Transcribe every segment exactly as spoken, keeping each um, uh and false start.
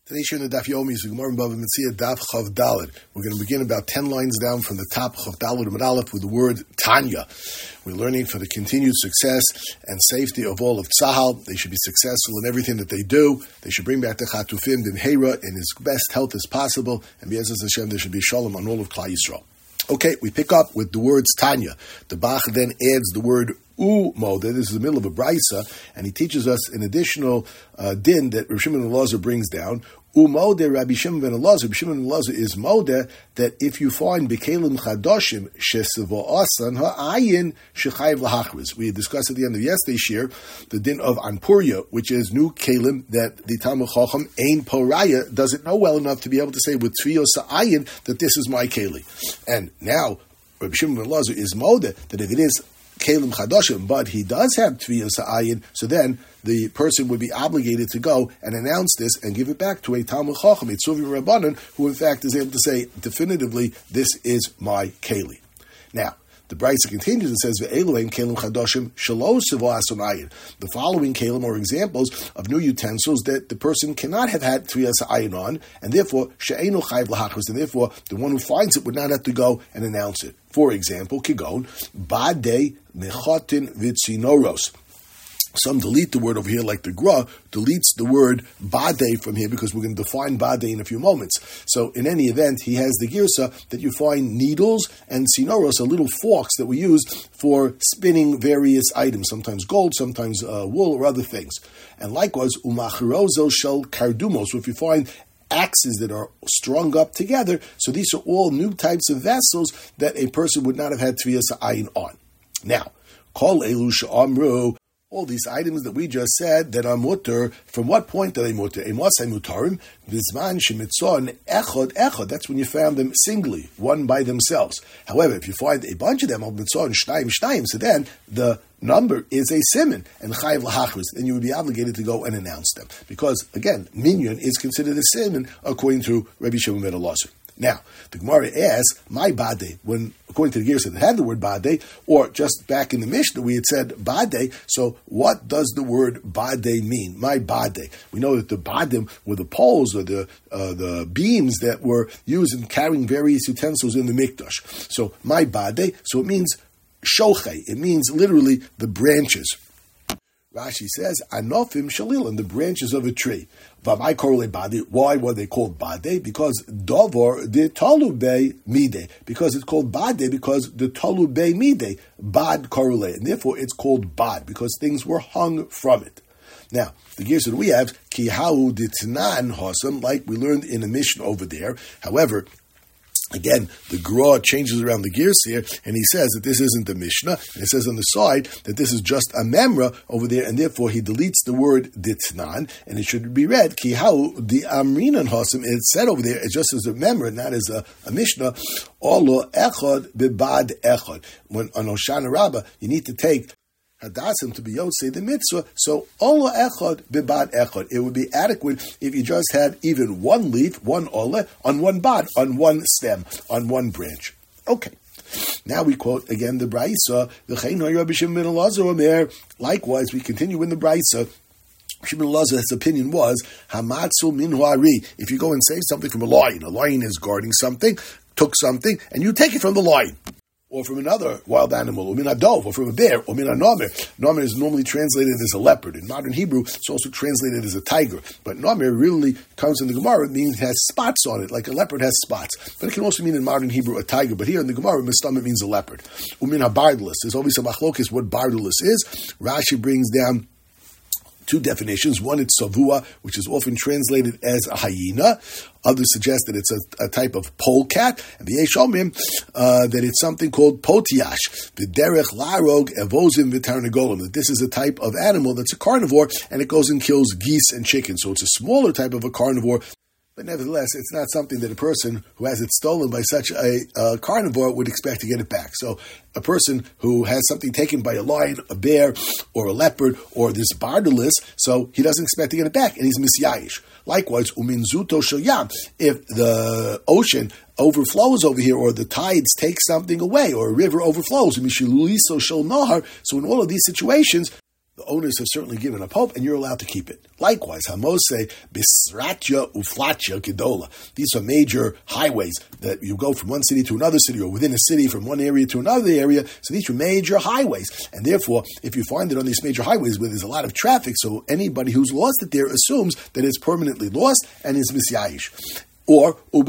Today's shir in the Daf Yomi is the Gemara in Bava Metzia Daf Chav Daled. We're going to begin about ten lines down from the top Chav Daled Amud Aleph with the word Tanya. We're learning for the continued success and safety of all of Tzahal. They should be successful in everything that they do. They should bring back the Chatufim B'mheira in his best health as possible. And B'ezras Hashem, there should be shalom on all of Klal Yisrael. Okay, we pick up with the words Tanya. The Bach then adds the word U Moda. This is the middle of a brisa, and he teaches us an additional uh, din that Rav Shimon ben Elazar brings down. U Moda Rabbi Shimon ben Elazar. Rabbi Shimon ben Elazar is Moda that if you find Bekelim Chadoshim Shesavo Asan Ha'ayin Shechayv Lahachriz. We discussed at the end of yesterday's shir the din of Anpuria, which is new Kelim that the Talmud Chacham Ein Poraya doesn't know well enough to be able to say with Tviyos Ha'ayin that this is my Keli. And now Rabbi Shimon ben Elazar is Moda that if it is Kelim Chadoshim, but he does have Tviyos Ha'ayin, so then the person would be obligated to go and announce this and give it back to a Talmud Chacham, a Tzuvim Rabbanan, who in fact is able to say definitively, this is my Keli. Now, the Brisa continues and says, "Ve'eluim kelim chadoshim shelo sivo ason ayin." The following kelim are examples of new utensils that the person cannot have had tviyas ayin on, and therefore she'enu chayv lahachris, and therefore the one who finds it would not have to go and announce it. For example, kigon badei mechotin vitzinoros. Some delete the word over here, like the Gra deletes the word bade from here because we're going to define bade in a few moments. So in any event, he has the girsa that you find needles and sinoros, are little forks that we use for spinning various items, sometimes gold, sometimes uh, wool or other things. And likewise, umachirozo shel kardumos, so if you find axes that are strung up together, so these are all new types of vessels that a person would not have had tviyas ayin on. Now, kol elu she'amru, all these items that we just said that are mutter, from what point are they mutter? Emosai mutarim, bizman shemitzon echod echod. That's when you found them singly, one by themselves. However, if you find a bunch of them, mitzon shnayim shnayim, so then the number is a siman, and chayiv lahachris, then you would be obligated to go and announce them. Because, again, minyan is considered a siman according to Rabbi Shimon ben Elazar. Now, the Gemara asks, my bade, when, according to the Gersa that had the word bade, or just back in the Mishnah we had said bade, so what does the word bade mean? My bade. We know that the badim were the poles or the uh, the beams that were used in carrying various utensils in the Mikdash. So, my bade, so it means shochei, it means literally the branches. Rashi says, anofim shalil, and the branches of a tree. V'mai korle bade. Why were they called bade? Because dovor the talube mide. Because it's called bade because the talube mide bad korle, and therefore it's called bad because things were hung from it. Now, the gears that we have kihahu ditnan hosam, like we learned in a mission over there. However, again, the Gra changes around the gears here, and he says that this isn't the Mishnah, and it says on the side that this is just a memra over there, and therefore he deletes the word ditnan, and it should be read, ki hau the amrinan hasim, it's said over there, it's just as a memra, not as a, a Mishnah, olo echad bibad echad. When on Hoshana Rabbah, you need to take Hadasim to be Yotzei the mitzvah, so Ola Echad Bibad Echad. It would be adequate if you just had even one leaf, one Ola, on one bad, on one stem, on one branch. Okay. Now we quote again the Brisa, V'chein Rabbi Shimon ben Elazar Omer. Likewise, we continue in the Brisa. Shimon ben Elazar's opinion was, Hamatzu min ho'ari. If you go and save something from a lion, a lion is guarding something, took something, and you take it from the lion. Or from another wild animal, or min adov, or from a bear, or min anomer. Nomer is normally translated as a leopard. In modern Hebrew, it's also translated as a tiger. But nomer really comes in the Gemara, it means it has spots on it, like a leopard has spots. But it can also mean in modern Hebrew a tiger. But here in the Gemara, mistam, it means a leopard. Umin habardalus. There's always a machlokes what bardalus is. Rashi brings down two definitions. One, it's savua, which is often translated as a hyena. Others suggest that it's a, a type of polecat. And the Yeshomim, uh, that it's something called potiash. The derech larog evozim v'tarnagolim. That this is a type of animal that's a carnivore, and it goes and kills geese and chickens. So it's a smaller type of a carnivore. But nevertheless, it's not something that a person who has it stolen by such a uh, carnivore would expect to get it back. So a person who has something taken by a lion, a bear, or a leopard, or this bardalis, so he doesn't expect to get it back, and he's misyayish. Likewise, uminzuto shel yam, if the ocean overflows over here, or the tides take something away, or a river overflows, mishiluliso shel nahar, so in all of these situations, The owners have certainly given up hope, and you're allowed to keep it. Likewise, Hamos say, Bisratya uflatya gedola. These are major highways that you go from one city to another city, or within a city from one area to another area. So these are major highways. And therefore, if you find it on these major highways where there's a lot of traffic, so anybody who's lost it there assumes that it's permanently lost and is misyayish. Or, or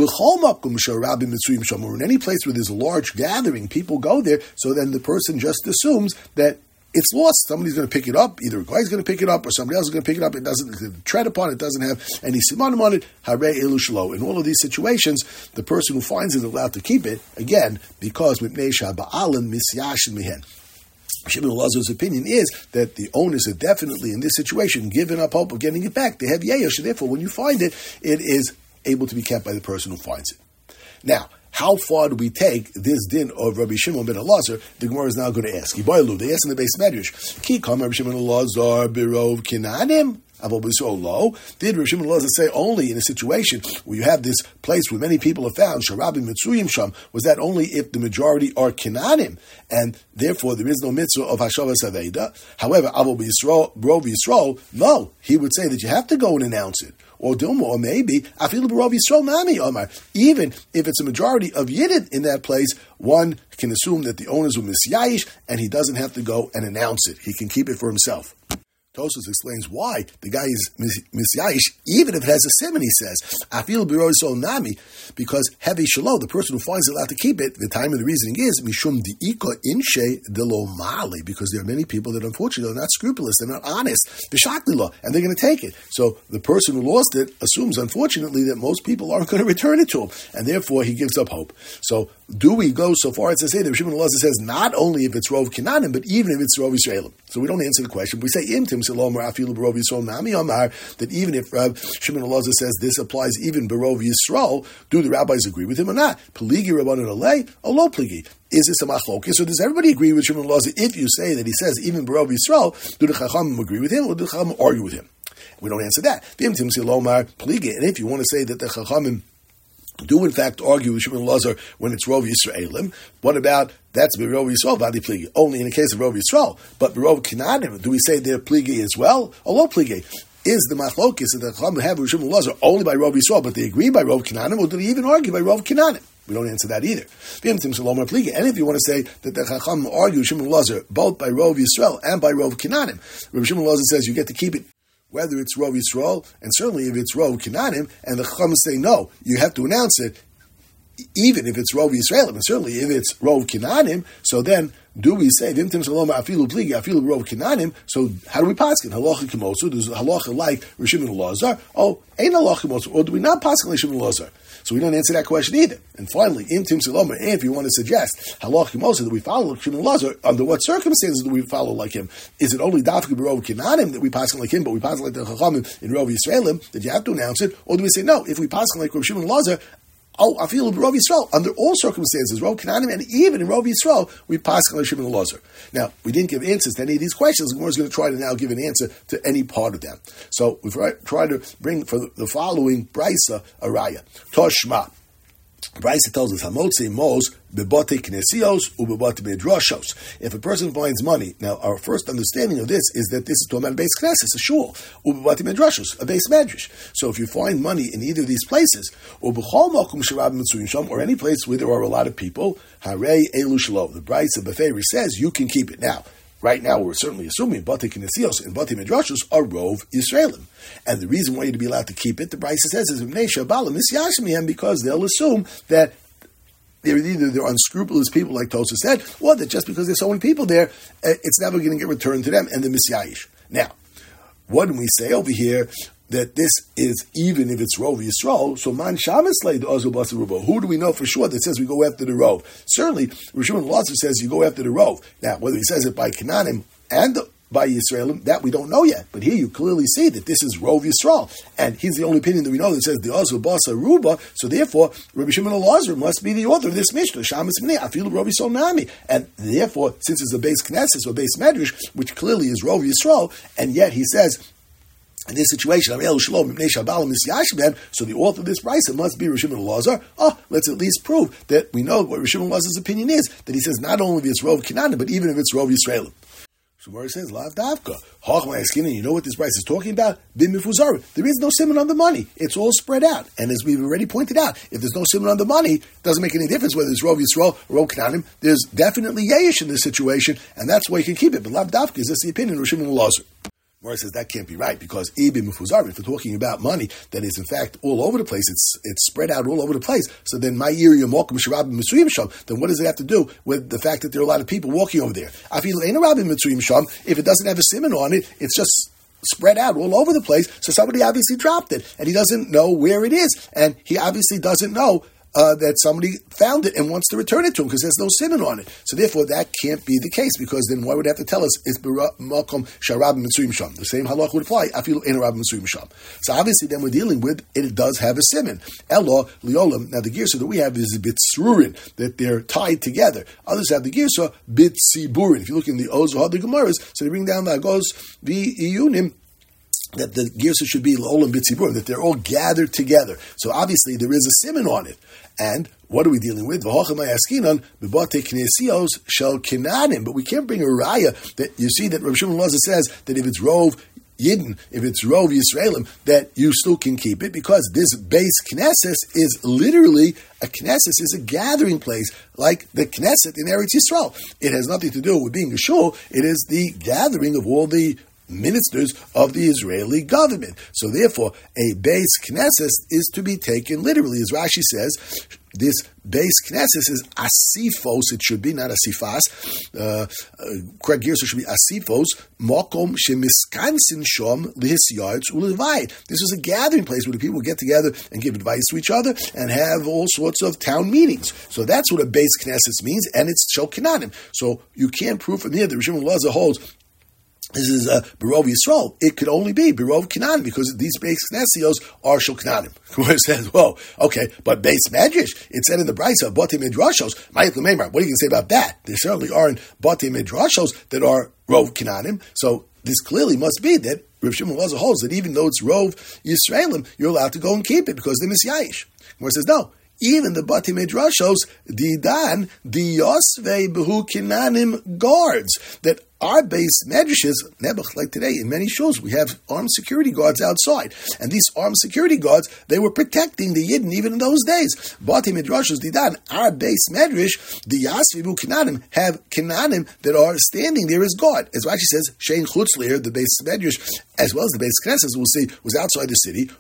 in any place where there's a large gathering, people go there, so then the person just assumes that it's lost. Somebody's going to pick it up. Either a guy's going to pick it up or somebody else is going to pick it up. It doesn't tread upon it. It doesn't have any simanim on it. Harei elu shelo. In all of these situations, the person who finds it is allowed to keep it, again, because mipnei shaba'alim misyashin mihen. Shimon Elazar's opinion is that the owners are definitely, in this situation, given up hope of getting it back. They have yeyosh. Therefore, when you find it, it is able to be kept by the person who finds it. Now, how far do we take this din of Rabbi Shimon ben Elazar? The Gemara is now going to ask. They ask in the base medrash. Ki kam Rabbi Shimon Elazar birov kinanim? Did Rabbi Shimon Elazar say only in a situation where you have this place where many people are found, Sharabim Mitzuyim Sham, was that only if the majority are Kinanim, and therefore there is no mitzvah of Hashavas Aveda? However, Avol B'Yisrael, Rov Yisrael, no, he would say that you have to go and announce it. Or Dilma, or maybe, Afilu B'Rov Yisrael Nami Omar. Even if it's a majority of Yidden in that place, one can assume that the owners were Misyayish, and he doesn't have to go and announce it. He can keep it for himself. Tosfos explains why the guy is misyayish, even if it has a simon, he says, Afil b'roi so nami, because heavy shalo, the person who finds it allowed to keep it, the time of the reasoning is, mishum di'ika inshe delo mali, because there are many people that unfortunately are not scrupulous, they're not honest, b'shaklila, and they're going to take it. So the person who lost it assumes, unfortunately, that most people aren't going to return it to him, and therefore he gives up hope. So do we go so far as to say that Shimon Elazar says not only if it's Rov Kinanim, but even if it's Rov Yisraelim? So we don't answer the question. We say imtim that even if uh, Shimon Elazar says this applies even Berov Yisrael, do the rabbis agree with him or not? Pligi Rabbanan Alei, a low pligi. Is this a machlokes? So does everybody agree with Shimon Elazar if you say that he says even Berov Yisrael? Do the Chachamim agree with him, or do the Chachamim argue with him? We don't answer that. And if you want to say that the Chachamim do in fact argue with Shimon Elazar when it's Rov Yisraelim, what about that's Berov Yisrael, Vadi Pligi? Only in the case of Rov Yisrael. But Berov Kinanim, do we say they're Pligi as well? Or low Pligi? Is the machlokes that the Chachamim have with Shimon Elazar only by Rov Yisrael, but they agree by Rov Kinanim, or do they even argue by Rov Kinanim? We don't answer that either. And if you want to say that the Chachamim argue Shimon Elazar both by Rov Yisrael and by Rov Kinanim, Rabbi Shimon Elazar says you get to keep it whether it's Rov Yisrael, and certainly if it's Rov Kinanim, and the Chachamim say no, you have to announce it, even if it's Rov Yisrael, and certainly if it's Rov Kinanim, so then do we say Vimtim Saloma Afilu Pligi Afilu Rov Kinanim? So how do we paskin halacha kimosu? Does halacha like Shimon Elazar? Oh, ain't halacha kimosu, or do we not paskin like Shimon Elazar? So we don't answer that question either. And finally, Imtim Saloma, if you want to suggest halacha kimosu that we follow Shimon Elazar, under what circumstances do we follow like him? Is it only dafka Rov Kinanim that we paskin like him, but we paskin like the Chachamim in Rov Yisraelim that you have to announce it, or do we say no? If we paskin like Shimon Elazar, oh, I feel Rov Yisrael under all circumstances, Rov Kinanim, and even in Rov Yisrael, we pass on Shimon Elazar. Now, we didn't give answers to any of these questions. Gemara is going to try to now give an answer to any part of them. So we've tried to bring for the following brisa a raya. Toshma. Brisa tells us Hamotzi Mos bebote knesios ubebote medrashos. If a person finds money, now our first understanding of this is that this is talking about a base knesses, a shul, ubebote medrashos, a base medrash. So if you find money in either of these places, ubechol makom sharab mitzuyim sham, or any place where there are a lot of people, harei elu shelo. The Brisa Beferi says you can keep it. Now, right now, we're certainly assuming Bati Kinesios and Bati Midrashos are Rov Yisraelim. And the reason why you'd be allowed to keep it, the Brisa says, is because they'll assume that they're either they're unscrupulous people, like Tosa said, or that just because there's so many people there, it's never going to get returned to them, and the Misyayish. Now, what do we say over here? That this is even if it's Rov Yisrael, so man shamislei the ozu basa rubo. Who do we know for sure that says we go after the Rov? Certainly, Rishon Elazar says you go after the Rov. Now, whether he says it by Kananim and by Yisraelim, that we don't know yet. But here you clearly see that this is Rov Yisrael, and he's the only opinion that we know that says the ozu basa ruba. So therefore, Rabbi Shimon Elazar must be the author of this Mishnah. Shamas minei afilu Rov Yisrael nami, and therefore, since it's a base Knesset or base Medrash, which clearly is Rov Yisrael, and yet he says, in this situation, so the author of this brisa must be Rosh Elazar. Oh, let's at least prove that we know what Rosh Elazar's opinion is, that he says not only if it's Rov Kinanim, but even if it's Rov Yisraelim. So Gemara says, Lav Davka. You know what this price is talking about? Bim mifuzar. There is no simon on the money. It's all spread out. And as we've already pointed out, if there's no simon on the money, it doesn't make any difference whether it's Rov Yisrael or Rov Kananim. There's definitely Yesh in this situation, and that's why you can keep it. But Lav Davka is this the opinion of Rosh Shimon Elazar. Gemara says that can't be right because Ibim Mufuzar, if we're talking about money that is in fact all over the place, it's it's spread out all over the place. So then my area Mokum Sharabim Mitzuyim Sham, then what does it have to do with the fact that there are a lot of people walking over there? Afil Ein Rabim Mitzuyim Sham, if it doesn't have a simon on it, it's just spread out all over the place. So somebody obviously dropped it and he doesn't know where it is, and he obviously doesn't know Uh, that somebody found it and wants to return it to him because there's no simon on it. So therefore, that can't be the case because then why would it have to tell us it's makom sharabim mitzuyim sham? The same halach would apply. Afilu ein rabim mitzuyim sham. So obviously, then we're dealing with it. It does have a simon. Elo liolam. Now the girsa that we have is bitzrurin, that they're tied together. Others have the girsa bitziburin. If you look in the Ozoh the Gemaras, so they bring down the goes the iyunim, that the girsa should be l'olam b'tziburim, that they're all gathered together. So obviously there is a simon on it. And what are we dealing with? But we can't bring a raya that you see that Rav Shimon Elazar says that if it's Rov Yidden, if it's Rov Yisraelim, that you still can keep it because this base Knesset is literally, a Knesset is a gathering place like the Knesset in Eretz Yisrael. It has nothing to do with being a shul. It is the gathering of all the ministers of the Israeli government. So therefore, a base Knesset is to be taken literally. As Rashi says, this base Knesset is asifos, it should be, not asifas. Uh, uh, correct Gersa should be asifos, mokom shemiskansin shom lihisyarts ulivayit. This is a gathering place where the people get together and give advice to each other and have all sorts of town meetings. So that's what a base Knesset means, and it's shel kananim. So you can't prove from here that Rosh Shimon Elazar holds this is uh, Berov Yisrael. It could only be Berov Canaan because these base Knesios are Shul Canaanim. Where it says, whoa, okay, but base Medrash, it said in the Brisa, Bate Midrashos, Ma'it L'Meimar. What are you going to say about that? There certainly aren't Bate Midrashos that are Rov Canaanim. So this clearly must be that Rav Shimon Elazar holds that even though it's Rov Yisraelim, you're allowed to go and keep it because they're Misyayish. Where it says, no. Even the Bati Midrashos, Didan, Diyosve Behu Kinanim guards that our base medrashes, Nebuch, like today, in many shuls, we have armed security guards outside. And these armed security guards, they were protecting the Yidden even in those days. Bati Midrashos Didan, our base medrash, the Yasvibu Kinanim, have Kinanim that are standing there as guard. As Rashi says, Shein Chutzlir, the base medrash, as well as the base Knesset, we'll see, was outside the city,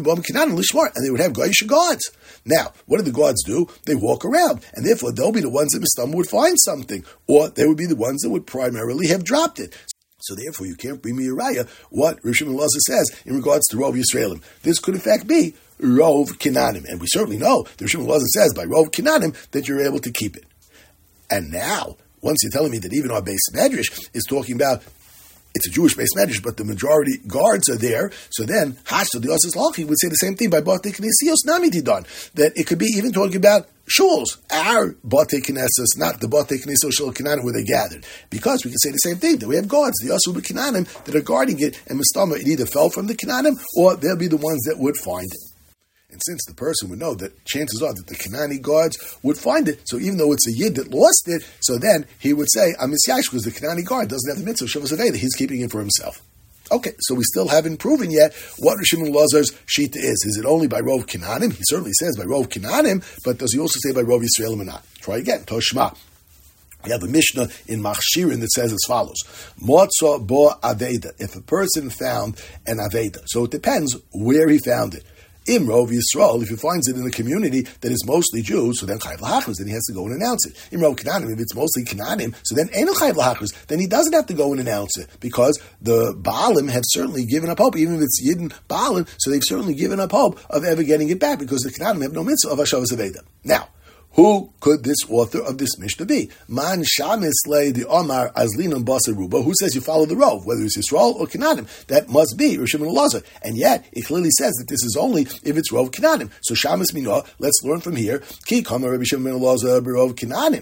and they would have Goyish guards. Now, what do the guards do? They walk around, and therefore they'll be the ones that Mistam would find something, or they would be the ones that would primarily have dropped it. So therefore, you can't bring me a raya what Rosh Shimon Elazar says in regards to Rov Yisraelim. This could in fact be Rov Kinanim, and we certainly know that Rosh Shimon Elazar says by Rov Kinanim that you're able to keep it. And now, once you're telling me that even our base medrash is talking about it's a Jewish base medrash, but the majority guards are there. So then, Hashto the Osas Lachi would say the same thing by Bate Knesios Nami Didon, that it could be even talking about shuls, our Bate Knesses, not the Bate Knesios Shul Kinanim where they gathered. Because we can say the same thing, that we have guards, the Osub Kinanim, that are guarding it, and Mustama, it either fell from the Kinanim, or they'll be the ones that would find it. And since the person would know that chances are that the Kanani guards would find it, so even though it's a Yid that lost it, so then he would say, I'm Misyash, because the Kanani guard doesn't have the mitzvah of Shavas Aveda, he's keeping it for himself. Okay, so we still haven't proven yet what Rosh Shimon Elazar's Shita is. Is it only by Rov Kinanim? He certainly says by Rov Kinanim, but does he also say by Rov Yisraelim or not? Try again. Toshma. We have a Mishnah in Machshirin that says as follows: Motza bo Aveda. If a person found an Aveda, so it depends where he found it. Imrov Yisrael, if he finds it in a community that is mostly Jews, so then Chayv L'Hachris, then he has to go and announce it. Imrov Kananim, if it's mostly Kananim, so then Eino Chayv L'Hachris, then he doesn't have to go and announce it, because the Baalim have certainly given up hope, even if it's Yidden Baalim, so they've certainly given up hope of ever getting it back, because the Kananim have no mitzvah of Hashavas Aveda. Now, who could this author of this Mishnah be? Man Shamis Le the Omar Azlinam Basaruba, who says you follow the Rov, whether it's Yisrael or Kananim. That must be Rosh Shimon Elazar. And yet, it clearly says that this is only if it's Rov Kananim. So Shamis Minah, let's learn from here. Ki Kama Rabbi Shimon Elazar Rov Kananim.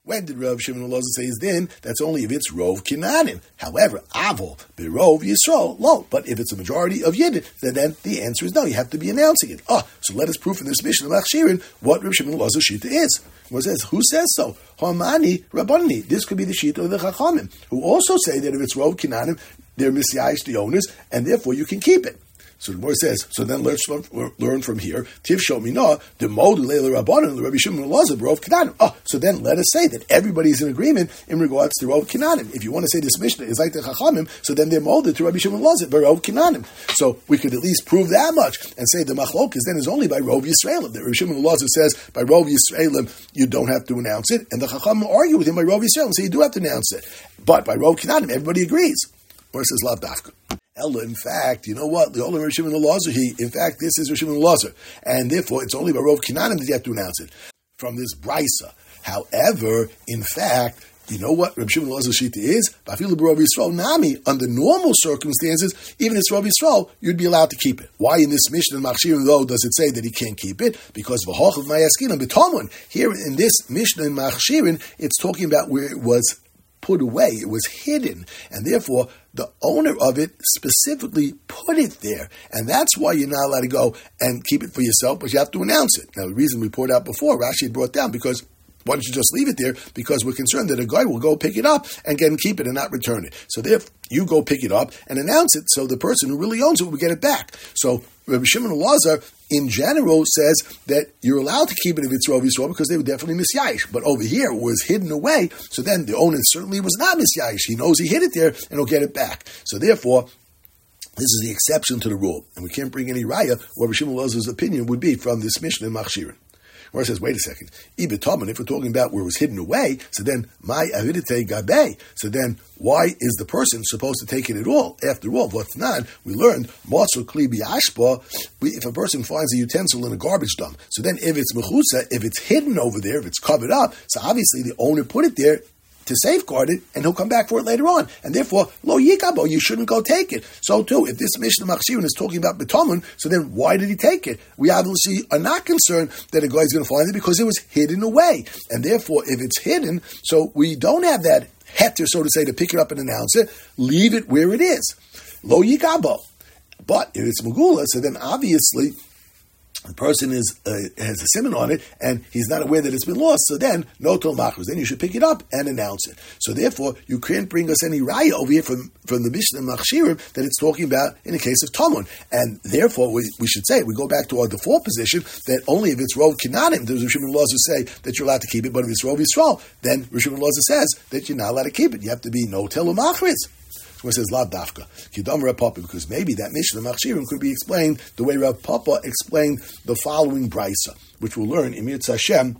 When did Rav Shimon Elazar say his din? That's only if it's Rov Kinanim. However, Avol, Berov Yisrael, lo. But if it's a majority of Yidden, then, then the answer is no. You have to be announcing it. Ah, so let us prove in this Mishnah of Machshirin what Rav Shimon Elazar's Shita is. What says? Who says so? Hamani Rabbanani. This could be the Shita of the Chachamim, who also say that if it's Rov Kinanim, they're misyayish the owners, and therefore you can keep it. So the Gemara says, so then let's learn from here. Tiv Shomina, the Mod Leila Rabbanan, the Rabbi Shimon Elazar, Rov Kinanim. Oh, so then let us say that everybody is in agreement in regards to Rov Kinanim. If you want to say this Mishnah is like the Chachamim, so then they're molded to Rabbi Shimon Elazar, Rov Kinanim. So we could at least prove that much and say the Machlokes then is only by Rov Yisraelim. The Rabbi Shimon Elazar says by Rov Yisraelim you don't have to announce it, and the Chachamim argue with him by Rov Yisraelim, so you do have to announce it. But by Rov Kinanim, everybody agrees. Or says Lav Dafka. Ella, in fact, you know what? The only Rav Shimon Elazar, he, in fact, this is Rav Shimon Elazar, and therefore it's only by Rov Kinanim that you have to announce it from this brisa. However, in fact, you know what Rav Shimon Elazar's shita is? Bafilu b'Rav Yisrael nami. Under normal circumstances, even if it's Rav Yisrael, you'd be allowed to keep it. Why in this Mishnah in Machshirim though does it say that he can't keep it? Because v'hochav mayaskinim b'tomun. Here in this Mishnah in Machshirim, it's talking about where it was put away, it was hidden, and therefore the owner of it specifically put it there, and that's why you're not allowed to go and keep it for yourself, but you have to announce it. Now the reason we poured out before, Rashi had brought down, because why don't you just leave it there? Because we're concerned that a guy will go pick it up and get and keep it and not return it. So therefore, you go pick it up and announce it, so the person who really owns it will get it back. So Rabbi Shimon Elazar, in general, says that you're allowed to keep it if it's Rov Yisrael because they were definitely misyayish. But over here, it was hidden away, so then the owner certainly was not misyayish. He knows he hid it there and he'll get it back. So therefore, this is the exception to the rule. And we can't bring any raya what Rabbi Shimon Elazar's opinion would be from this Mishnah in Machshirin. Or it says, wait a second, Ibitoman, if we're talking about where it was hidden away, so then, my avidite gabe, so then, why is the person supposed to take it at all? After all, what's not, we learned, Motsu kli biashpa, if a person finds a utensil in a garbage dump, so then if it's mechusa, if it's hidden over there, if it's covered up, so obviously the owner put it there to safeguard it, and he'll come back for it later on. And therefore, lo yikabo, you shouldn't go take it. So too, if this Mishnah Machshirin is talking about betomun, so then why did he take it? We obviously are not concerned that a guy is going to find it because it was hidden away. And therefore, if it's hidden, so we don't have that heter, so to say, to pick it up and announce it, leave it where it is. Lo yikabo. But if it's megula, so then obviously the person is uh, has a simon on it, and he's not aware that it's been lost. So then, no tol machros. Then you should pick it up and announce it. So therefore, you can't bring us any raya over here from, from the Mishnah Machshirim that it's talking about in the case of Talmud. And therefore, we, we should say, we go back to our default position that only if it's Rov Kinanim, does Rav Shimon Elazar say that you're allowed to keep it, but if it's Rov Yisrael, then Rav Shimon Elazar says that you're not allowed to keep it. You have to be no tel machros. Where it says Lav Dafka, Kidam Rav Papa, because maybe that Mishnah Machshirim could be explained the way Rav Papa explained the following brisa, which we'll learn in Mirz Hashem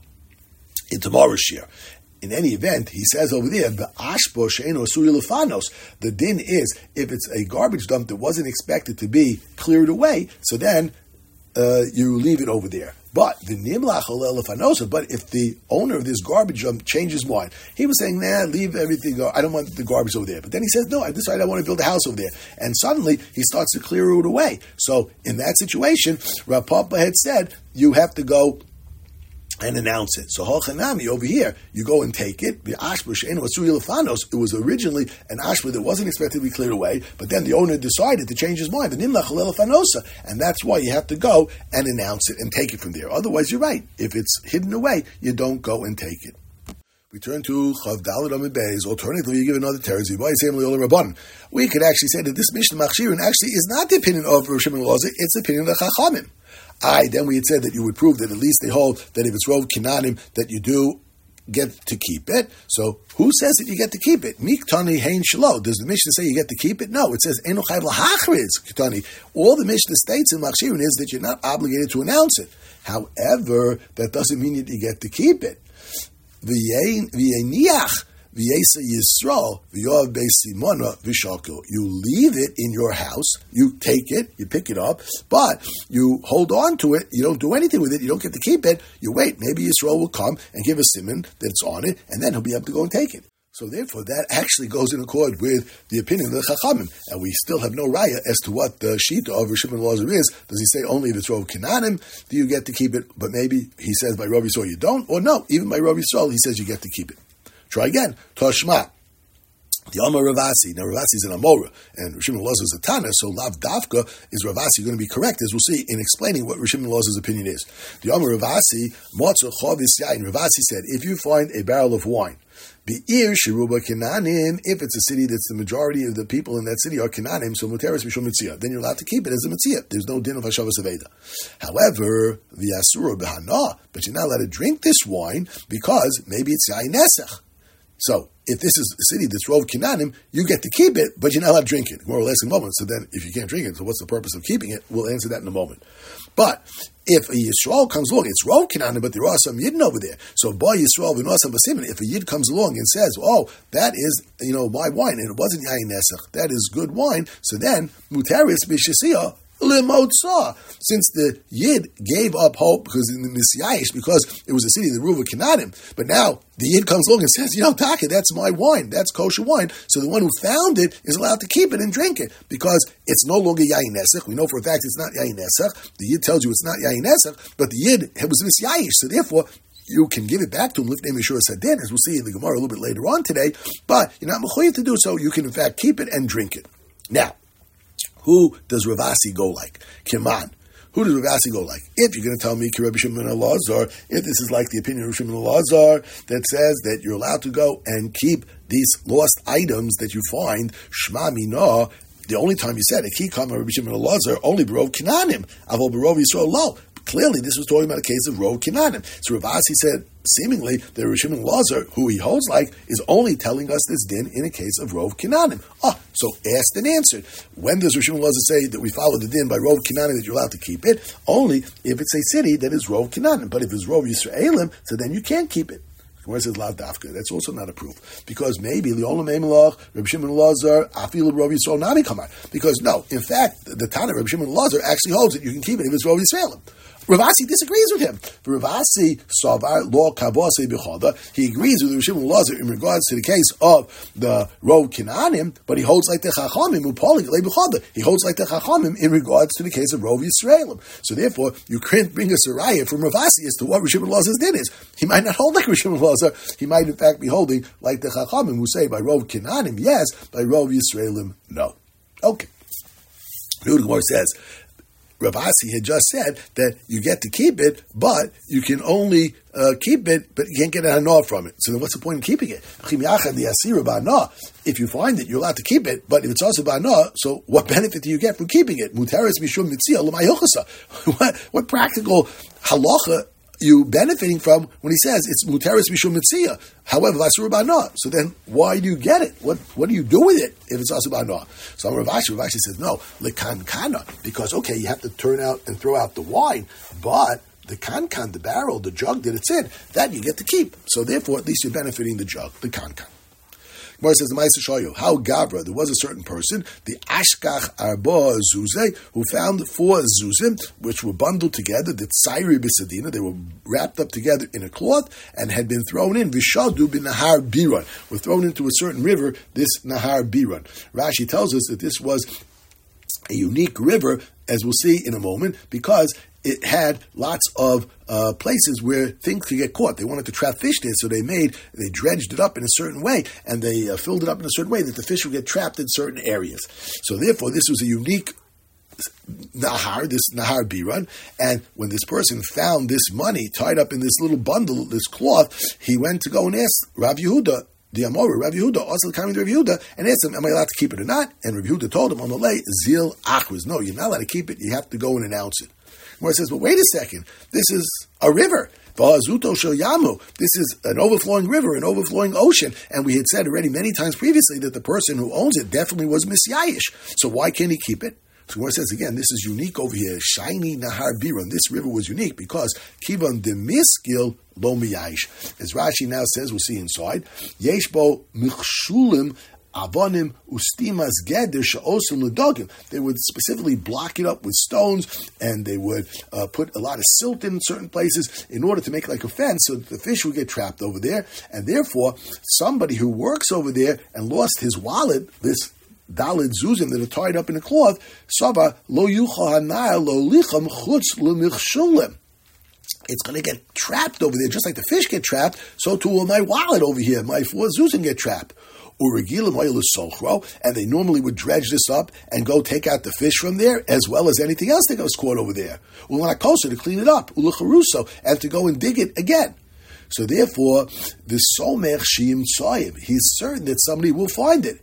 in tomorrow's shir. In any event, he says over there, the ashpo she'eno asuri lefanos. The din is if it's a garbage dump that wasn't expected to be cleared away, so then uh, you leave it over there. But the nimlach olel lefanosa. But if the owner of this garbage dump changes his mind, he was saying, "Nah, leave everything. Go. I don't want the garbage over there." But then he says, "No, I decided I want to build a house over there." And suddenly he starts to clear it away. So in that situation, Rav Papa had said, "You have to go and announce it." So Hochanami over here, you go and take it. The ashba she'enu asuri lefanos. It was originally an ashba that wasn't expected to be cleared away, but then the owner decided to change his mind. The nimlach olel lefanosa, and that's why you have to go and announce it and take it from there. Otherwise, you're right. If it's hidden away, you don't go and take it. We turn to Chav Daled Amid Beis. Alternatively, you give another teretz. We could actually say that this Mishnah Machshirin actually is not the opinion of Rav Shimon Elazar; it's the opinion of the Chachamim. I then we had said that you would prove that at least they hold that if it's Rov Kinanim that you do get to keep it. So who says that you get to keep it? Miktani hein shelo. Does the Mishnah say you get to keep it? No, it says enu chayv lahachriz kitani. All the Mishnah states in Machshirin is that you're not obligated to announce it. However, that doesn't mean that you get to keep it. V'yeniach. You leave it in your house, you take it, you pick it up, but you hold on to it, you don't do anything with it, you don't get to keep it, you wait, maybe Yisrael will come and give a simon that's on it, and then he'll be able to go and take it. So therefore, that actually goes in accord with the opinion of the Chachamim, and we still have no raya as to what the shita of Rav Shimon Elazar is. Does he say only if it's Rov Kinanim do you get to keep it, but maybe he says by Rov Yisrael you don't, or no, even by Rov Yisrael he says you get to keep it. Try again. Toshma. The Amar Ravasi. Now Ravasi is an Amora, and Rishim Elazar is a Tana, so Lav Davka is Ravasi going to be correct, as we'll see in explaining what Rishim Elazar's opinion is. The Amar Ravasi, Motza Chavis Yain. Ravasi said, if you find a barrel of wine, Be'ir Shiruba Kinanim, if it's a city that's the majority of the people in that city are Kinanim, so Muteris Mishum Mitzia, then you're allowed to keep it as a Mitzia. There's no din of Hashavas Aveda. However, the Asura Behana, but you're not allowed to drink this wine because maybe it's Yain Nesach. So, if this is a city that's Rov Kinanim, you get to keep it, but you're not allowed to drink it, more or less in a moment. So then, if you can't drink it, so what's the purpose of keeping it? We'll answer that in a moment. But, if a Yisrael comes along, it's Rov Kinanim, but there are some Yidden over there. So, by Yisrael, if a Yid comes along and says, oh, that is, you know, my wine, and it wasn't Yain Nesach, that is good wine, so then, Muteris B'Shesiyah, since the Yid gave up hope because in the Misyayish, because it was a city that Ruva Kinanim, but now the Yid comes along and says, you know, Taka, that's my wine, that's kosher wine. So the one who found it is allowed to keep it and drink it because it's no longer Yain Nesach. We know for a fact it's not Yain Nesach. The Yid tells you it's not Yain Nesach, but the Yid was Misyayish. So therefore, you can give it back to him, Lifnei Mishura Sadin, as we'll see in the Gemara a little bit later on today, but you're not mechuyev to do so. You can in fact keep it and drink it. Now, who does Ravasi go like? Kiman. Who does Ravasi go like? If you're going to tell me Ki Rabbi Shimon Elazar, if this is like the opinion of Rabbi Shimon Elazar that says that you're allowed to go and keep these lost items that you find, Shma Mina, the only time you said it, Ki Kama Rabbi Shimon Elazar, only Barov Kinanim, Avol Barov Yisrael Lo. Clearly, this was talking about a case of Rov Kinanim. So Ravasi said, seemingly, that Rabbi Shimon Elazar, who he holds like, is only telling us this din in a case of Rov Kinanim. Ah, so asked and answered. When does Rabbi Shimon Elazar say that we follow the din by Rov Kinanim that you're allowed to keep it? Only if it's a city that is Rov Kinanim. But if it's Rov Yisraelim, so then you can't keep it. Where it says Lav Dafka, that's also not a proof. Because maybe Leolam Emelach, Rabbi Shimon Elazar, Afil Rov Yisrael Nami Kamar. Because no, in fact, the Tana Rabbi Shimon Elazar actually holds that you can keep it if it's Rov Yisraelim. Ravasi disagrees with him. For Ravasi, Savar, Law, Kabase, Bechada, he agrees with Rabbi Shimon Elazar in regards to the case of the Rov Kinanim, but he holds like the Chachamim, Upalik, Bechada. He holds like the Chachamim in regards to the case of Rov Yisraelim. So therefore, you can't bring a Saraya from Ravasi as to what Rabbi Shimon Elazar's din is. He might not hold like Rabbi Shimon Elazar. He might in fact be holding like the Chachamim who say by Rov Kinanim, yes, by Rov Yisraelim, no. Okay. The Gemara says, Ravasi had just said that you get to keep it, but you can only uh, keep it, but you can't get a hana from it. So then what's the point in keeping it? If you find it, you're allowed to keep it, but if it's also ba'ana, so what benefit do you get from keeping it? Muteris mishum mitzia l'may hilchasa. What what practical halacha you benefiting from when he says it's muteris mishum mitzia? However, lasur ba'ana. So then why do you get it? What what do you do with it if it's also ba'ana? So Rav Ashi, Rav Ashi says no, lekankana, because okay, you have to turn out and throw out the wine, but the kankan, the barrel, the jug that it's in, that you get to keep. So therefore, at least you're benefiting the jug, the kankan. Gemara says the Ma'aser Shayu, how Gavra, there was a certain person, the Ashkach Arba Zuze, who found four zuzim, which were bundled together, the Tsairi Bisadina, they were wrapped up together in a cloth, and had been thrown in, Vishadu bin Nahar Biran, were thrown into a certain river, this Nahar Biran. Rashi tells us that this was a unique river, as we'll see in a moment, because it had lots of uh, places where things could get caught. They wanted to trap fish there, so they made, they dredged it up in a certain way, and they uh, filled it up in a certain way that the fish would get trapped in certain areas. So therefore, this was a unique Nahar, this Nahar Biran, and when this person found this money tied up in this little bundle, this cloth, he went to go and ask Rav Yehuda, the Amora, Rav Yehuda, also coming to Rav Yehuda, and asked him, am I allowed to keep it or not? And Rav Yehuda told him on the lay, Zil Achwiz, no, you're not allowed to keep it, you have to go and announce it. Where it says, but wait a second, this is a river. This is an overflowing river, an overflowing ocean. And we had said already many times previously that the person who owns it definitely was Misyayish. So why can't he keep it? So where it says again, this is unique over here, shiny Nahar Biran. This river was unique because Kivan de Miskil lo Miyayish. As Rashi now says, we'll see inside, Yeshbo Michshulim Avonim ustimas geder she'osim l'dogim. They would specifically block it up with stones, and they would uh, put a lot of silt in certain places in order to make like a fence, so that the fish would get trapped over there. And therefore, somebody who works over there and lost his wallet, this Dalid zuzim that are tied up in a cloth, Sava lo yucha hanayah lo licham chutz l'michshulim. it's going to get trapped over there, just like the fish get trapped, so too will my wallet over here, my four zuzim get trapped. And they normally would dredge this up and go take out the fish from there, as well as anything else that was caught over there. To clean it up, and to go and dig it again. So therefore, the somech shim tzoyim, he's certain that somebody will find it.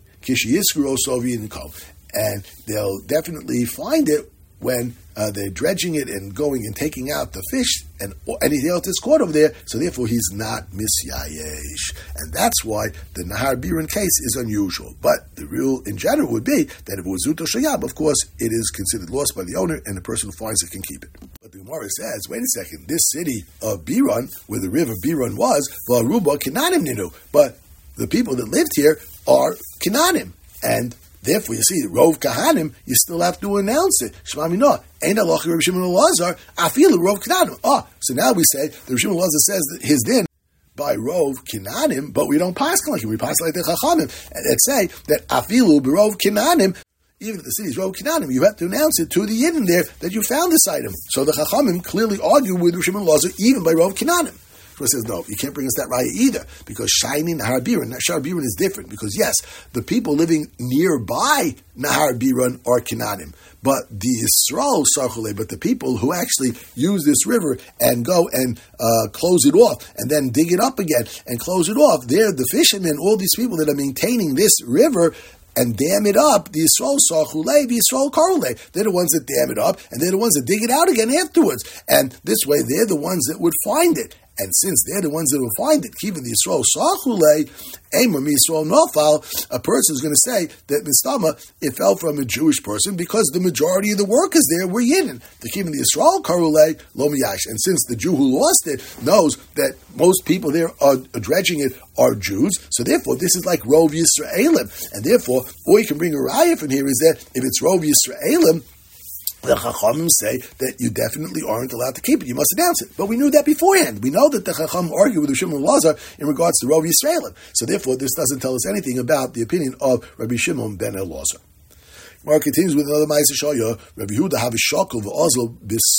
And they'll definitely find it when uh, they're dredging it and going and taking out the fish and anything else that's caught over there. So therefore, he's not misyayesh. And that's why the Nahar Biran case is unusual. But the rule in general would be that if it was Zuto Shayab, of course, it is considered lost by the owner, and the person who finds it can keep it. But the Gemara says, wait a second, this city of Biran, where the river Biran was, V'aruba Kinanim Ninu. But the people that lived here are Kinanim. And therefore, you see, Rov Kahanim, you still have to announce it. Shema Minah, Ein Alochi Reb Shimon Elazar, Afilu Rov Kinanim. Ah, so now we say, the Reb Shimon Elazar says that his din by Rov Kinanim, but we don't pass like him. We pass like the Chachamim. And let's say that Afilu Rov Kinanim, even if the city is Rov Kinanim, you have to announce it to the Yidden there that you found this item. So the Chachamim clearly argue with Reb Shimon Elazar even by Rov Kinanim. He says, no, you can't bring us that raya either, because Shiny Nahar Biran, Nahar Biran is different, because yes, the people living nearby Nahar Biran are Kinanim, but the Yisrael Sarchule, but the people who actually use this river and go and uh, close it off, and then dig it up again and close it off, they're the fishermen, all these people that are maintaining this river and dam it up, the Yisrael Sarchule, the Yisrael Karule. They're the ones that dam it up, and they're the ones that dig it out again afterwards. And this way, they're the ones that would find it. And since they're the ones that will find it, even the Yisrael Sarchule, Eimer Yisrael Nofal, a person is going to say that Mistama, it fell from a Jewish person because the majority of the workers there were Yidden. The Kivin the Yisrael Karule, Lo Miyash. And since the Jew who lost it knows that most people there are dredging it are Jews, so therefore this is like Rov Yisraelim. And therefore, all you can bring a raya from here is that if it's Rov Yisraelim, the Chachamim say that you definitely aren't allowed to keep it. You must announce it. But we knew that beforehand. We know that the Chacham argue with the Shimon Elazar in regards to Rov Yisraelim. So therefore, this doesn't tell us anything about the opinion of Rabbi Shimon ben Elazar. Gemara continues with another Ma'aseh Shaya. Rabbi Yehuda have a shakel v'ozl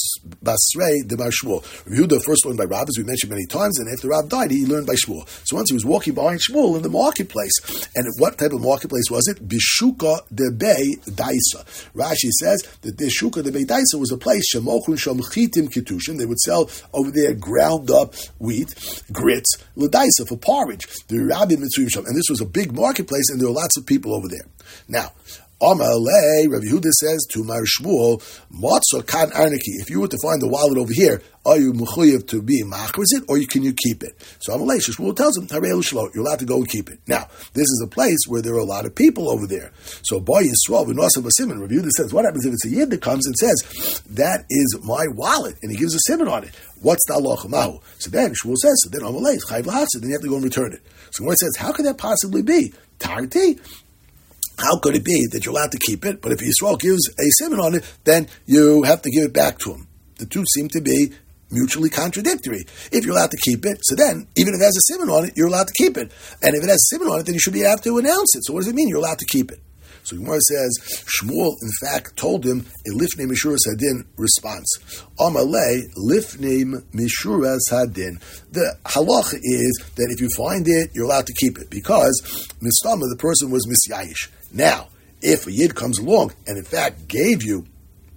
basrei de Bar Shmuel. Rabbi Yehuda first learned by Rav, as we mentioned many times, and after Rav died, he learned by Shmuel. So once he was walking behind Shmuel in the marketplace, and what type of marketplace was it? Bishuka de Bei Daisa. Rashi says that this Shuka de Bei Daisa was a place shemochun shom chitim kitushin. They would sell over there ground up wheat, grits, l'daisa for porridge. The Rabbi Mitzuyim Shom, and this was a big marketplace, and there were lots of people over there. Now, Amalei, Rabbi Yehuda says to Mar Shmuel, Matzah kan arniki. If you were to find the wallet over here, are you mechuyev to be machriz it, or can you keep it? So Amalei, Shmuel tells him, Harei l'shlo, you're allowed to go and keep it. Now, this is a place where there are a lot of people over there. So Boy Yisrael v'nosav b'simin. Rabbi Yehuda says, what happens if it's a yid that comes and says, that is my wallet, and he gives a siman on it? What's the halacha mahu? So then Shmuel says, so then Amalei, chayv l'hafsid, then you have to go and return it. So Gemara says, how could that possibly be? Tarti. How could it be that you're allowed to keep it, but if Yisrael gives a siman on it, then you have to give it back to him? The two seem to be mutually contradictory. If you're allowed to keep it, so then, even if it has a siman on it, you're allowed to keep it. And if it has a siman on it, then you should be able to announce it. So what does it mean you're allowed to keep it? So Gemara says, Shmuel, in fact, told him a lifnei mishuras hadin response. Amalei lifnei mishuras hadin. The halacha is that if you find it, you're allowed to keep it, because mistama, the person was misyayish. Now, if a yid comes along and in fact gave you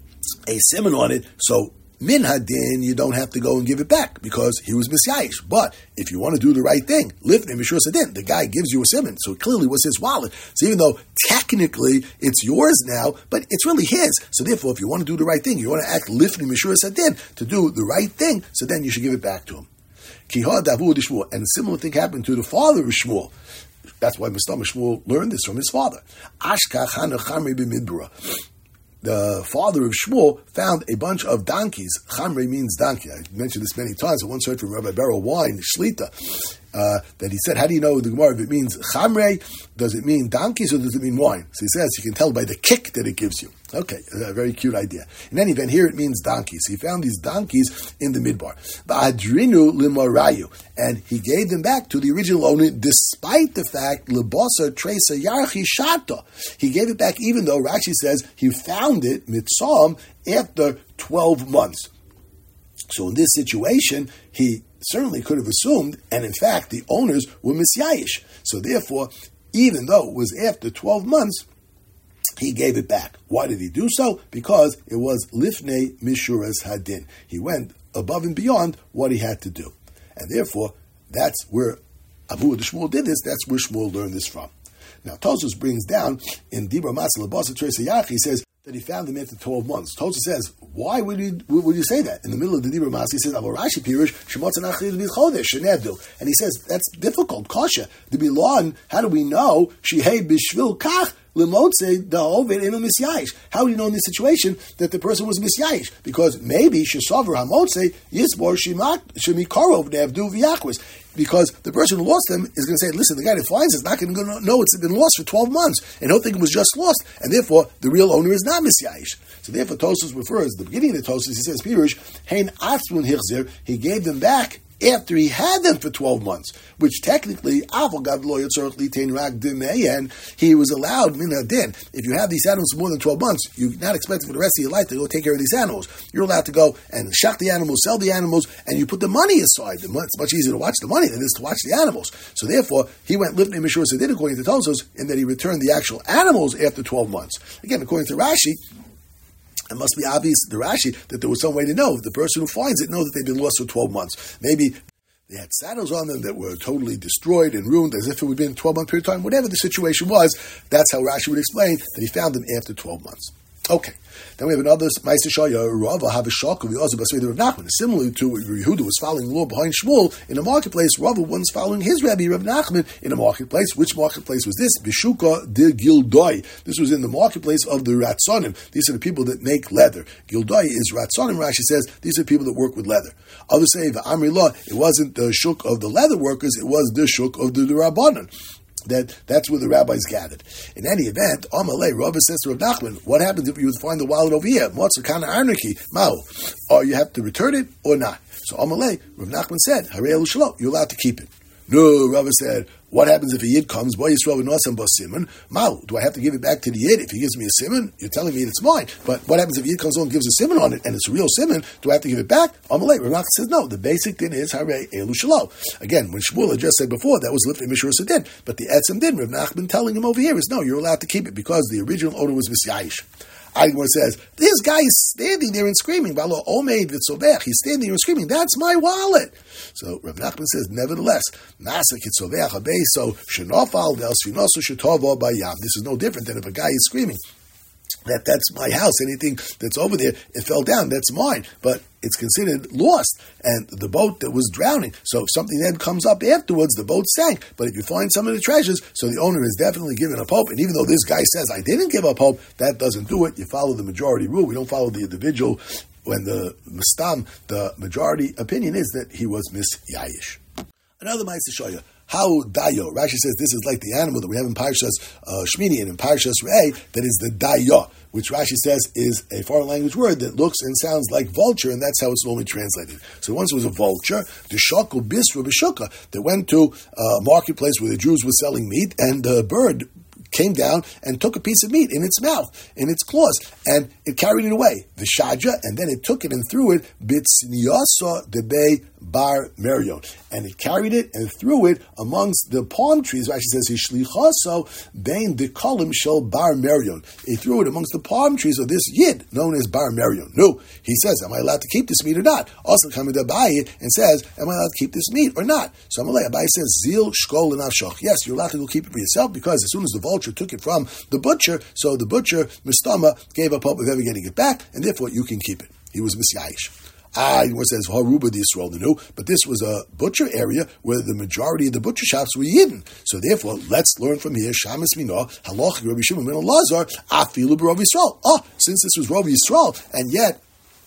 a siman on it, so min hadin, you don't have to go and give it back because he was misyayish. But if you want to do the right thing, lifnei mishuras hadin, the guy gives you a siman, so it clearly was his wallet. So even though technically it's yours now, but it's really his. So therefore, if you want to do the right thing, you want to act lifnei mishuras hadin, to do the right thing, so then you should give it back to him. Kiha davu de Shmuel, and a similar thing happened to the father of Shmuel. That's why Mistama Shmuel learned this from his father. Ashkach hanachamri b'midbara. The father of Shmuel found a bunch of donkeys. Chamre means donkey. I mentioned this many times. I once heard from Rabbi Beryl Wine, Shlita, uh, that he said, how do you know the Gemara if it means chamre? Does it mean donkeys or does it mean wine? So he says you can tell by the kick that it gives you. Okay, a very cute idea. In any event, here it means donkeys. He found these donkeys in the midbar. V'adrinu limarayu, and he gave them back to the original owner, despite the fact lebasa tresa yarchi shata. He gave it back, even though Rashi says he found it mitzam after twelve months. So in this situation, he certainly could have assumed, and in fact, the owners were misyayish. So therefore, even though it was after twelve months, he gave it back. Why did he do so? Because it was lifnei mishuras hadin. He went above and beyond what he had to do. And therefore, that's where Abu the Shmuel did this. That's where Shmuel learned this from. Now, Tosfos brings down in Dibra Matzah Labasa Tresayach, he says that he found him after twelve months. Tosfos says, why would you would you say that? In the middle of the Dibra Matzah, he says, Abu Rashi Pirush, Shemotza Nachri L'Bid Chodesh, Shenevdu. And he says, that's difficult. Kasha. The Bilon, how do we know? Shehei Bishvil Kach. How do you know in this situation that the person was misyayish? Because maybe shesavar hamotze yisbor shemikarov ne'avdu v'yachris. Because the person who lost them is going to say, listen, the guy that finds it's not going to know it's been lost for twelve months, and he'll think it was just lost, and therefore the real owner is not misyayish. So therefore Tosfos refers, at the beginning of the Tosfos, he says, Pirush, hein atzmun hichzer, he gave them back after he had them for twelve months, which technically, he was allowed minadin. If you have these animals for more than twelve months, you're not expected for the rest of your life to go take care of these animals. You're allowed to go and shach the animals, sell the animals, and you put the money aside. It's much easier to watch the money than it is to watch the animals. So therefore, he went lifnei mishur sedin according to Tosfos, in that he returned the actual animals after twelve months. Again, according to Rashi, it must be obvious to Rashi that there was some way to know. The person who finds it knows that they've been lost for twelve months. Maybe they had saddles on them that were totally destroyed and ruined as if it would have been a twelve-month period of time. Whatever the situation was, that's how Rashi would explain that he found them after twelve months. Okay. Then we have another Ma'aseh Shaya, Rava Havishak of the Ozu Basvei Rav Nachman. Similar to Yehuda was following the law behind Shmuel in a marketplace, Rava was following his Rabbi Rav Nachman in a marketplace. Which marketplace was this? Bishuka de Gildoi. This was in the marketplace of the Ratzonim. These are the people that make leather. Gildoi is Ratzonim, Rashi says. These are people that work with leather. Others say, V'amri Lo, it wasn't the shuk of the leather workers, it was the shuk of the, the Rabbanon. That that's where the rabbis gathered. In any event, Amalei, Rabbi says to Rav Nachman, what happens if you would find the wallet over here? What's kind of anarchy? Mao. Or you have to return it or not. So Amalei, Rav Nachman said, Harei elu shelo, you're allowed to keep it. No, Rabbi said, what happens if a Yid comes, boy Yisrael v'nosam bas simon? Mao, do I have to give it back to the Yid if he gives me a simon? You're telling me it's mine. But what happens if a Yid comes along and gives a simon on it, and it's a real simon? Do I have to give it back? Amalei, Rav Nachman says, no, the basic din is Harei elu shelo. Again, when Shmuel had just said before, that was lifnei mishur sedin. But the etzem din, Rav Nachman telling him over here is, no, you're allowed to keep it because the original owner was misyayish. Agmor says, this guy is standing there and screaming, Valo Omeid Vitzovech, he's standing there and screaming, that's my wallet. So Rav Nachman says, nevertheless, Nasa Kitzovech Habei, so Shenofal Del Svinosu Shetovo Bayam. This is no different than if a guy is screaming, that that's my house, anything that's over there, it fell down, that's mine. But it's considered lost, and the boat that was drowning. So if something then comes up afterwards, the boat sank. But if you find some of the treasures, so the owner has definitely given up hope. And even though this guy says, I didn't give up hope, that doesn't do it. You follow the majority rule. We don't follow the individual. When the Mustam, the majority opinion is that he was misyayish. Another Ma'aseh Shaya. How dayo? Rashi says this is like the animal that we have in Parshas uh, Shmini and in Parshas Re'eh, that is the dayo, which Rashi says is a foreign language word that looks and sounds like vulture, and that's how it's normally translated. So once it was a vulture, the shaku bisra b'shuka, that went to a marketplace where the Jews were selling meat, and the bird came down and took a piece of meat in its mouth, in its claws, and it carried it away. The shaja, and then it took it and threw it, bitsniyasa debe bar merion, and it carried it and threw it amongst the palm trees. Rashi says, Hishlichaso bein dekalim shel bar merion. He threw it amongst the palm trees of this yid, known as bar merion. No, he says, am I allowed to keep this meat or not? Also coming to Abaye and says, am I allowed to keep this meat or not? So Amalei, Abaye says, Zil shkol l'nafshach. Yes, you're allowed to go keep it for yourself, because as soon as the vulture took it from the butcher, so the butcher, Mistama, gave up hope of ever getting it back, and therefore you can keep it. He was misyayish. Ah, he says, Haruba Yisrael Nenu, but this was a butcher area where the majority of the butcher shops were Yidden. So therefore, let's learn from here, Shamas Minah, Halach Rabbi Shimon ben Elazar, Afilu B'Rav Yisrael. Ah, since this was Rav Yisrael, and yet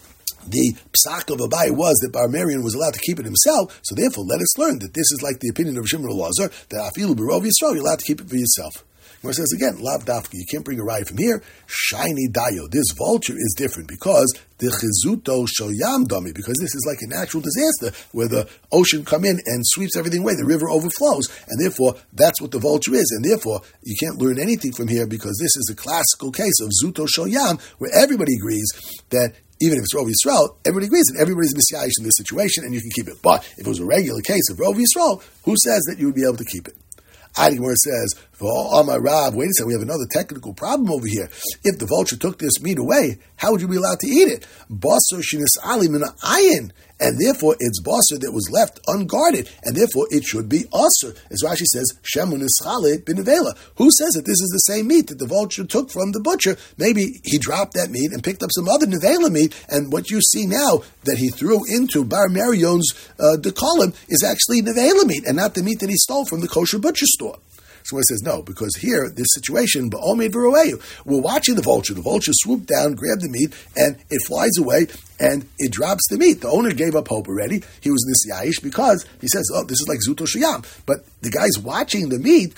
the psak of Abaye was that Bar Merion was allowed to keep it himself, so therefore let us learn that this is like the opinion of Shimon ben Elazar, that Afilu B'Rav Yisrael, you're allowed to keep it for yourself. Where it says again, Lav Dafka, you can't bring a raya from here. Shiny Dayo. This vulture is different because the Chizuto Shoyam Dami, because this is like a natural disaster where the ocean come in and sweeps everything away, the river overflows, and therefore that's what the vulture is, and therefore you can't learn anything from here because this is a classical case of Zuto Shoyam where everybody agrees that even if it's Rov Yisrael, everybody agrees that everybody's Messiahish in this situation and you can keep it. But if it was a regular case of Rov Yisrael, who says that you would be able to keep it? Adi Gemara says, "Oh my Rav, wait a second, we have another technical problem over here. If the vulture took this meat away, how would you be allowed to eat it? Basar shinis ali min ayin, and therefore it's basar that was left unguarded, and therefore it should be asur." As Rashi says, "Shemun ischale binevela." Who says that this is the same meat that the vulture took from the butcher? Maybe he dropped that meat and picked up some other nevela meat, and what you see now that he threw into Bar Marion's uh, dekalim is actually nevela meat, and not the meat that he stole from the kosher butcher store. So he says, no, because here, this situation, we're watching the vulture. The vulture swooped down, grabbed the meat, and it flies away, and it drops the meat. The owner gave up hope already. He was Nisyayish because he says, oh, this is like Zuto Shayam. But the guy's watching the meat,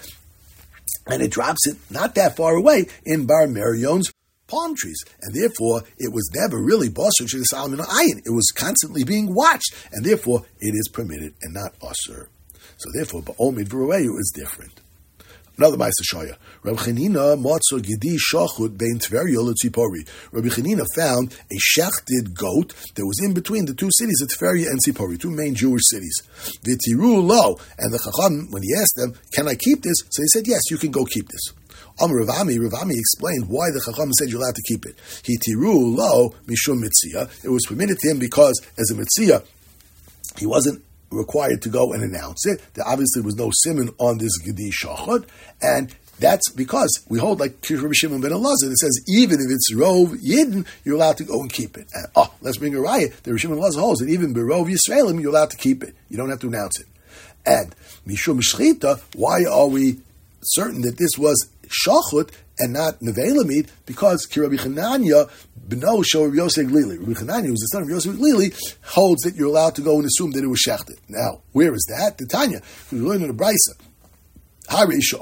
and it drops it not that far away in Bar Marion's palm trees. And therefore, it was never really Basar Shir Salman Ayin. It was constantly being watched, and therefore, it is permitted and not Asur. So therefore, Ba'omid V'Roeyu is different. Another Ma'aseh Shoya. Rabbi Chanina matzah gedi shachut bein Tveria leTzipori. Rabbi Chanina found a shechted goat that was in between the two cities of Tveria and Tzipori, two main Jewish cities. V'tiru lo, and the Chacham, when he asked them, "Can I keep this?" So he said, "Yes, you can go keep this." Amar Rav Ami, Rav Ami explained why the Chacham said you're allowed to keep it. He tiru lo mishum mitzia. It was permitted to him because as a mitzia, he wasn't required to go and announce it. There obviously was no simon on this Gedi Shachot, and that's because we hold like Rabbi Shimon ben Elazar that says even if it's Rov Yidden, you're allowed to go and keep it. And, oh, let's bring a raya. The Rabbi Shimon ben Elazar holds that even Berov Yisraelim, you're allowed to keep it. You don't have to announce it. And Mishum Shchita, why are we certain that this was Shachut and not Nevela meat? Because Rabbi Chananya b'no shel Rabbi Yosef Glili. Rabbi Chananya, who's the son of Yosef Glili, holds that you're allowed to go and assume that it was shechted. Now, where is that? The Tanya. We learn in the Brisa. If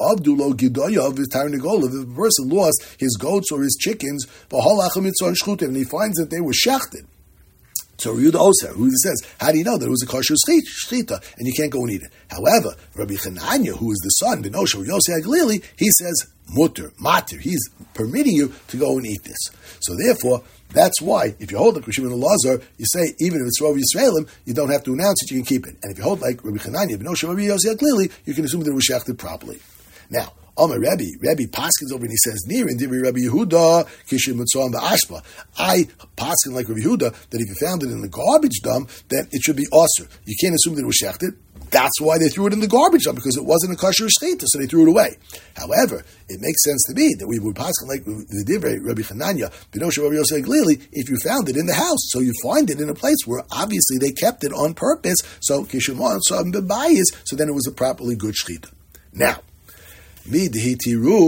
a person lost his goats or his chickens, and he finds that they were shechted. So Yehuda Oser, who says, how do you know that it was a kosher shchita and you can't go and eat it? However, Rabbi Chananya, who is the son, Ben Osher, Yosef Glili, he says, mutter, matir, he's permitting you to go and eat this. So therefore, that's why, if you hold like Rabbi Shimon ben Elazar, you say, even if it's Rov Yisraelim, you don't have to announce it, you can keep it. And if you hold like Rabbi Chananya, Ben Osher, Rabbi Yosef Glili, you can assume that it was shechted properly. Now, Omer Rebbe, Rebbe paskins over and he says, near in Divri Rabbi Yehuda, Kishim Mitzvah Ba'ashpa. I paskin like Rabbi Yehuda that if you found it in the garbage dump, then it should be osir. You can't assume that it was shechted. That's why they threw it in the garbage dump, because it wasn't a kosher shechita, so they threw it away. However, it makes sense to me that we would paskin like the Divrei Rabbi Chananya, B'noshe Rabbi Yosef Glili, if you found it in the house. So you find it in a place where obviously they kept it on purpose, so Kishim Mitzvah, so then it was a properly good shechita. Now, now, since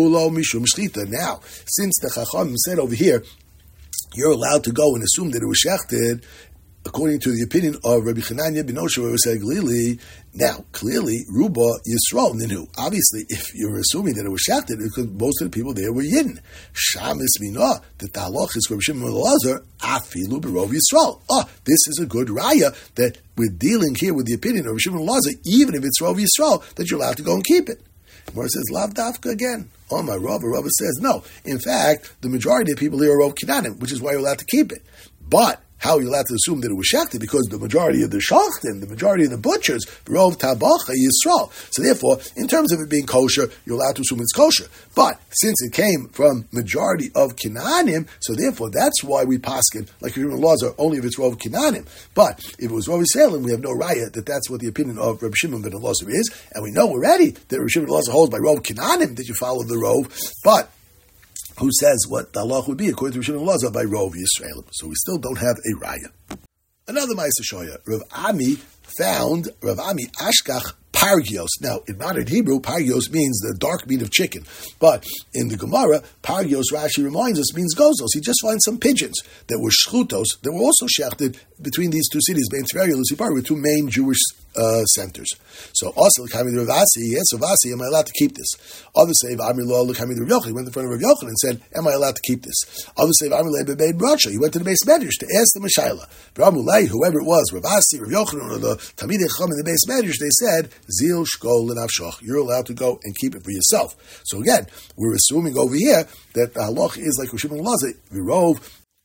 the Chacham said over here, you're allowed to go and assume that it was shechted, according to the opinion of Rabbi Chananya ben Osher Glili. Now, clearly, Ruba Yisrael Ninu. Obviously, if you're assuming that it was shechted, because most of the people there were Yidden. Shamis Minah, the Talach is Rabbi Shimon ben Elazar, Afilu Berov Yisrael. Ah, this is a good raya that we're dealing here with the opinion of Rabbi Shimon ben Elazar, even if it's Rov Yisrael, that you're allowed to go and keep it. Gemara says, Lav Dafka again. Oh, my Rabba, Rabba says, no. In fact, the majority of people here are Rov Kinanim, which is why you're allowed to keep it. But how are you allowed to assume that it was shechted? Because the majority of the shachtim, the majority of the butchers, Rov Tabacha Yisrael. So therefore, in terms of it being kosher, you're allowed to assume it's kosher. But since it came from majority of Kinanim, so therefore that's why we paskin, like your laws are only if it's Rov Kinanim. But if it was Rov Yisraelim, we have no raya that that's what the opinion of Rabbi Shimon ben Elazar is. And we know already that Rabbi Shimon ben Elazar holds by Rov Kinanim that you follow the Rov. But who says what the Allah would be according to Rabbi Shimon ben Elazar by Rov Yisraelim? So we still don't have a raya. Another Ma'aseh Shoya, Rav Ami found Rav Ami Ashkach Pargios. Now, in modern Hebrew, Pargios means the dark meat of chicken. But in the Gemara, Pargios, Rashi reminds us, means gozos. He just finds some pigeons that were shchutos, that were also shechted between these two cities, Bein Tveria and Lusipar, were two main Jewish uh, centers. So, also, L'kamid Rav Asi, yes, Rav Asi, am I allowed to keep this? Others say, Amri Lo L'kamid Rav Yochanan. He went in front of Rav Yochanan and said, am I allowed to keep this? Others say, Amri Le Bebeid Bracha. He went to the base medrash to ask the Mashayla. B'Amulei, whoever it was, Rav Asi, Rav Yochanan, or the Talmidei Chacham in the base medrash, they said, Zil Shkol L'Nafshach. You're allowed to go and keep it for yourself. So again, we're assuming over here that the halach is like Rosh Hashanah Lazar, Virov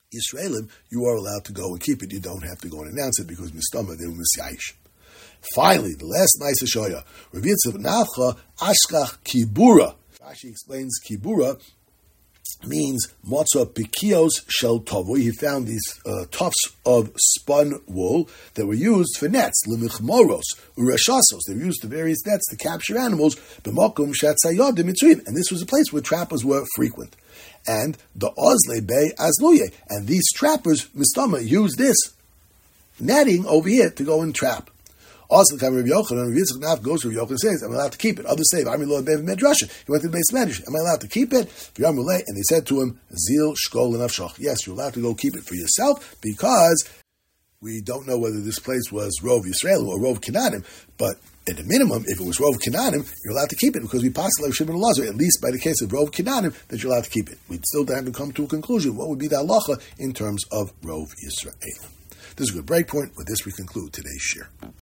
Yisraelim, you are allowed to go and keep it. You don't have to go and announce it because Mistama, they were Misyayish. Finally, the last nice Shoya, Rav Yitzchak Nafcha Ashkach Kibura. Rashi explains Kibura means Motza Pikios Shel Tovu. He found these uh, tufts of spun wool that were used for nets, Lemichmoros, Urashasos. They were used to various nets to capture animals, B'mokum Shatzayod Mitzrayim. And this was a place where trappers were frequent. And the Ozle Bey Azluye. And these trappers, Mistama, used this netting over here to go and trap. Also, the Rav Yochanan, Rav Yitzchak Naf goes to Rav Yochanan and says, I'm allowed to keep it. Others say, I'm allowed to Medrasha. He went to the base Medrash. Am I allowed to keep it? And they said to him, Zil Shkol Nafshach. Yes, you're allowed to go keep it for yourself because we don't know whether this place was Rov Yisrael or Rov Canaanim, but at a minimum, if it was Rov Canaanim, you're allowed to keep it because we pass like Shimon Elazar, at least by the case of Rov Canaanim, that you're allowed to keep it. We still haven't come to a conclusion. What would be the halacha in terms of Rov Yisrael? This is a good break point. With this, we conclude today's shir.